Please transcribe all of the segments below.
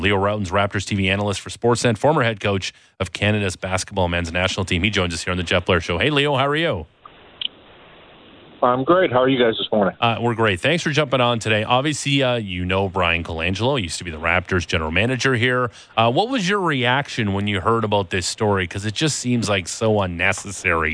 Leo Routins, Raptors TV analyst for Sportsnet, former head coach of Canada's basketball men's national team. He joins us here on the Jeff Blair Show. Hey, Leo, how are you? I'm great. How are you guys this morning? We're great. Thanks for jumping on today. Obviously, you know Brian Colangelo. He used to be the Raptors general manager here. What was your reaction when you heard about this story? Because it just seems like so unnecessary.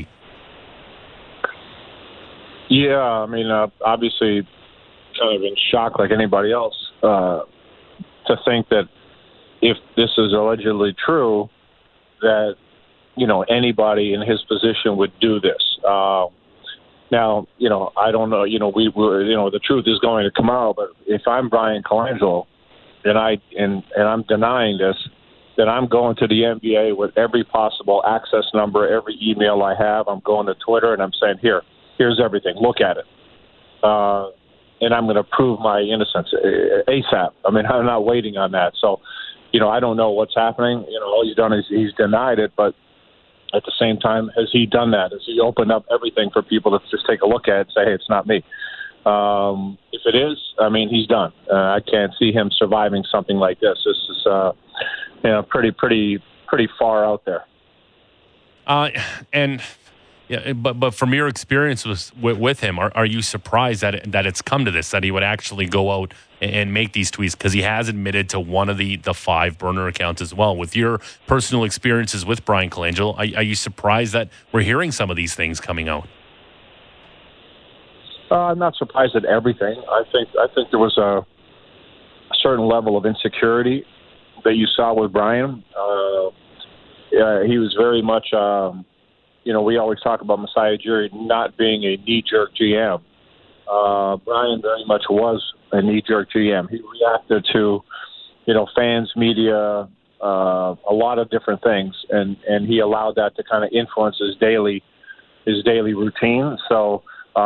Yeah, I mean, obviously kind of in shock like anybody else to think that if this is allegedly true, that, you know, anybody in his position would do this. Now, you know, I don't know, you know, the truth is going to come out, but if I'm Brian Colangelo and I'm denying this, then I'm going to the NBA with every possible access number, every email I have. I'm going to Twitter and I'm saying, here's everything. Look at it. And I'm going to prove my innocence ASAP. I mean, I'm not waiting on that. So, you know, I don't know what's happening. You know, all he's done is he's denied it. But at the same time, has he done that? Has he opened up everything for people to just take a look at it and say, hey, it's not me? If it is, I mean, he's done. I can't see him surviving something like this. This is, you know, pretty far out there. Yeah, but from your experience with him, are you surprised that it's come to this, that he would actually go out and make these tweets? Because he has admitted to one of the 5 burner accounts as well. With your personal experiences with Brian Colangelo, are you surprised that we're hearing some of these things coming out? I'm not surprised at everything. I think there was a certain level of insecurity that you saw with Brian. He was very much. You know, we always talk about Masai Ujiri not being a knee-jerk GM. Brian very much was a knee-jerk GM. He reacted to, you know, fans, media, a lot of different things, and he allowed that to kind of influence his daily routine. So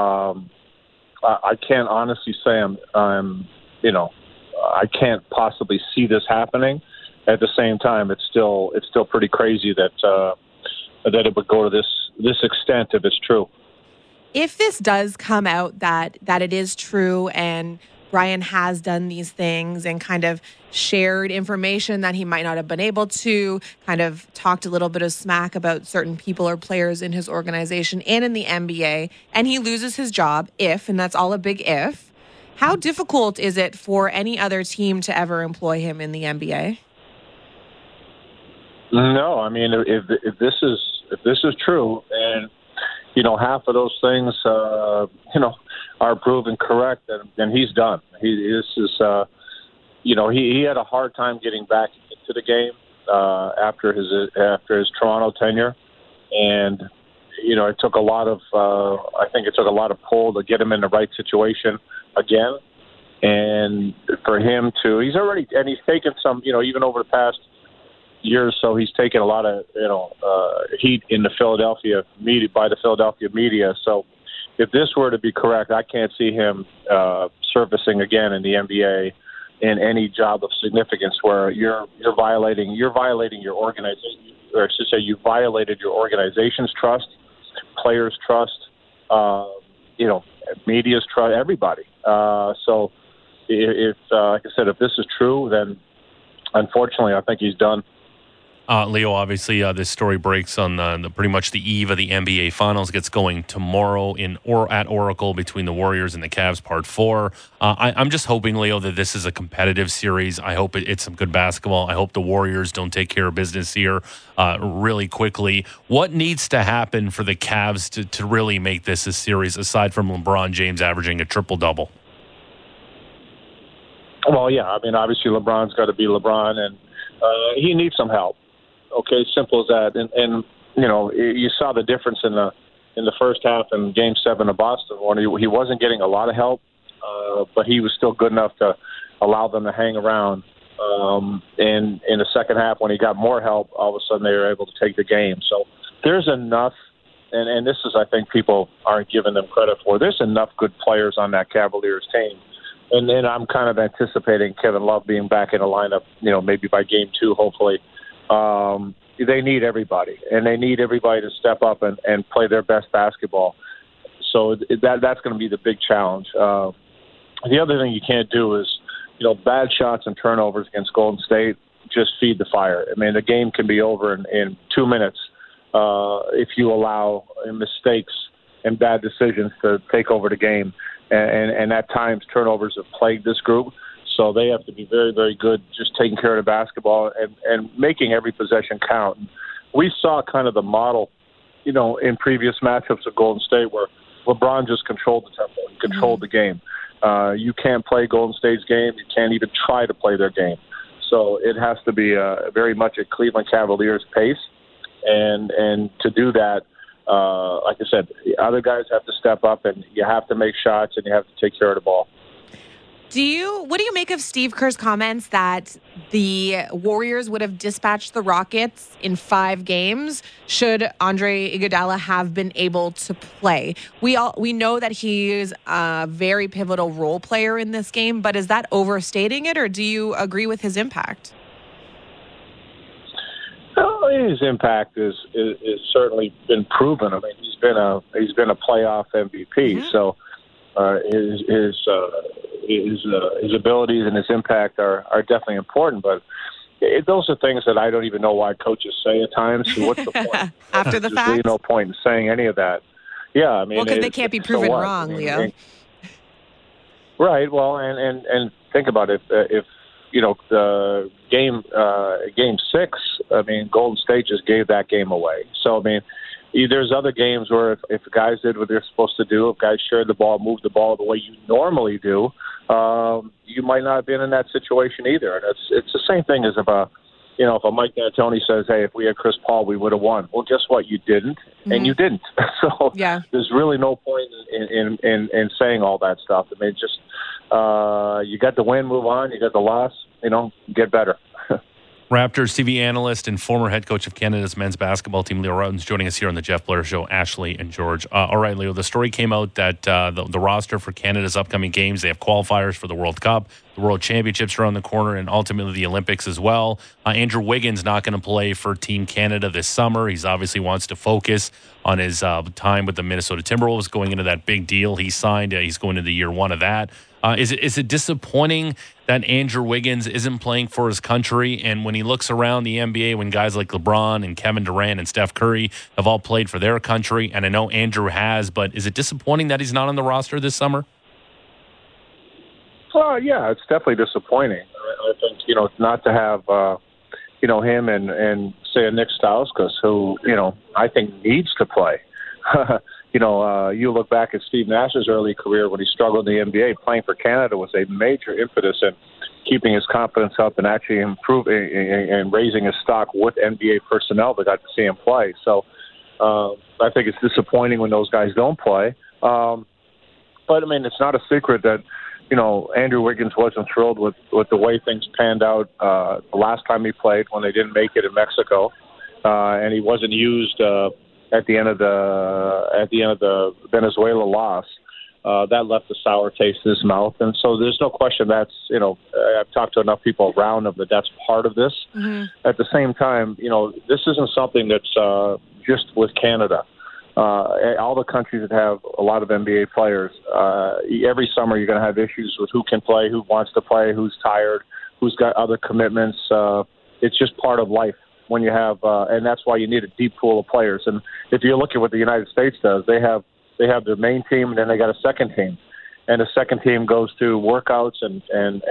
I can't honestly say I'm you know, I can't possibly see this happening. At the same time, it's still pretty crazy that it would go to this extent if it's true. If this does come out that it is true and Brian has done these things and kind of shared information that he might not have been able to, kind of talked a little bit of smack about certain people or players in his organization and in the NBA, and he loses his job, and that's all a big if, how difficult is it for any other team to ever employ him in the NBA? No, I mean, if this is true, and you know, half of those things, you know, are proven correct, then he's done. He had a hard time getting back into the game after his Toronto tenure, and you know, it took a lot of pull to get him in the right situation again, and for him to, he's taken some, you know, even over the past year or so, he's taken a lot of, you know, heat in the Philadelphia media by the Philadelphia media. So, if this were to be correct, I can't see him surfacing again in the NBA in any job of significance where you're violating your organization, or I should say, you violated your organization's trust, players' trust, you know, media's trust, everybody. So, if like I said, if this is true, then unfortunately, I think he's done. Leo, obviously, this story breaks on the pretty much the eve of the NBA Finals. Gets going tomorrow at Oracle between the Warriors and the Cavs, Part 4. I'm just hoping, Leo, that this is a competitive series. I hope it's some good basketball. I hope the Warriors don't take care of business here really quickly. What needs to happen for the Cavs to really make this a series, aside from LeBron James averaging a triple-double? Well, yeah. I mean, obviously, LeBron's got to be LeBron, and he needs some help. Okay, simple as that. And you know, you saw the difference in the first half in Game 7 of Boston when he wasn't getting a lot of help, but he was still good enough to allow them to hang around. And in the second half, when he got more help, all of a sudden they were able to take the game. So there's enough, and this is, I think, people aren't giving them credit for. There's enough good players on that Cavaliers team. And then I'm kind of anticipating Kevin Love being back in the lineup, you know, maybe by Game 2, hopefully. They need everybody, and they need everybody to step up and play their best basketball. So that's going to be the big challenge. The other thing you can't do is bad shots and turnovers against Golden State just feed the fire. I mean, the game can be over in 2 minutes if you allow mistakes and bad decisions to take over the game. And at times, turnovers have plagued this group. So they have to be very, very good just taking care of the basketball and making every possession count. We saw kind of the model, in previous matchups of Golden State where LeBron just controlled the tempo and controlled the game. You can't play Golden State's game. You can't even try to play their game. So it has to be very much at Cleveland Cavaliers' pace. And to do that, like I said, the other guys have to step up, and you have to make shots, and you have to take care of the ball. What do you make of Steve Kerr's comments that the Warriors would have dispatched the Rockets in 5 games should Andre Iguodala have been able to play? We know that he's a very pivotal role player in this game, but is that overstating it, or do you agree with his impact? Well, his impact is certainly been proven. I mean, he's been a playoff MVP, so his abilities and his impact are definitely important, but those are things that I don't even know why coaches say at times. So what's the point? After the fact? There's really no point in saying any of that. Yeah, I mean, because they can't be proven wrong, Leo. Right. Well, and think about it. If the game 6, I mean, Golden State just gave that game away. So I mean, there's other games where if guys did what they're supposed to do, if guys shared the ball, moved the ball the way you normally do, you might not have been in that situation either. And it's the same thing as if a Mike D'Antoni says, hey, if we had Chris Paul, we would have won. Well, guess what? You didn't, and you didn't. So there's really no point in saying all that stuff. I mean, just you got the win, move on. You got the loss, get better. Raptors TV analyst and former head coach of Canada's men's basketball team, Leo Routen's joining us here on the Jeff Blair Show. Ashley and George. All right, Leo, the story came out that the roster for Canada's upcoming games, they have qualifiers for the World Cup, the World Championships around the corner, and ultimately the Olympics as well. Andrew Wiggins not going to play for Team Canada this summer. He's obviously wants to focus on his time with the Minnesota Timberwolves going into that big deal he signed. He's going into year 1 of that. Is it disappointing that Andrew Wiggins isn't playing for his country? And when he looks around the NBA, when guys like LeBron and Kevin Durant and Steph Curry have all played for their country, and I know Andrew has, but is it disappointing that he's not on the roster this summer? Well, yeah, it's definitely disappointing. I think, not to have, him and say a Nick Stauskas, who, I think needs to play. You look back at Steve Nash's early career when he struggled in the NBA. Playing for Canada was a major impetus in keeping his confidence up and actually improving and raising his stock with NBA personnel that got to see him play. So I think it's disappointing when those guys don't play. But, I mean, it's not a secret that, Andrew Wiggins wasn't thrilled with the way things panned out the last time he played when they didn't make it in Mexico. And he wasn't used at the end of the Venezuela loss. That left a sour taste in his mouth. And so there's no question that's, I've talked to enough people around him that's part of this. Mm-hmm. At the same time, this isn't something that's just with Canada. All the countries that have a lot of NBA players, every summer you're going to have issues with who can play, who wants to play, who's tired, who's got other commitments. It's just part of life. When you have, and that's why you need a deep pool of players. And if you look at what the United States does, they have their main team, and then they got a second team, and the second team goes to workouts and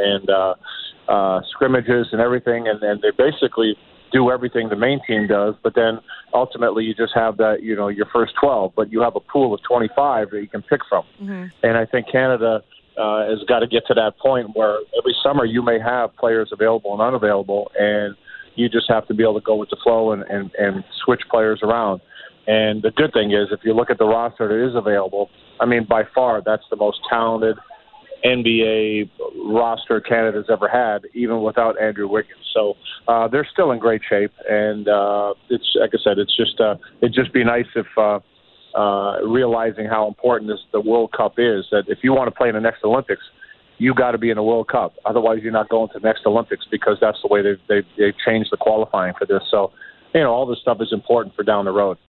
scrimmages and everything, and they basically do everything the main team does. But then ultimately, you just have that, your first 12, but you have a pool of 25 that you can pick from. Mm-hmm. And I think Canada has got to get to that point where every summer you may have players available and unavailable, and you just have to be able to go with the flow and switch players around. And the good thing is, if you look at the roster that is available, I mean, by far, that's the most talented NBA roster Canada's ever had, even without Andrew Wiggins. So they're still in great shape. And it's like I said, it'd just be nice if realizing how important the World Cup is, that if you want to play in the next Olympics, you got to be in a World Cup. Otherwise, you're not going to the next Olympics, because that's the way they've changed the qualifying for this. So, all this stuff is important for down the road.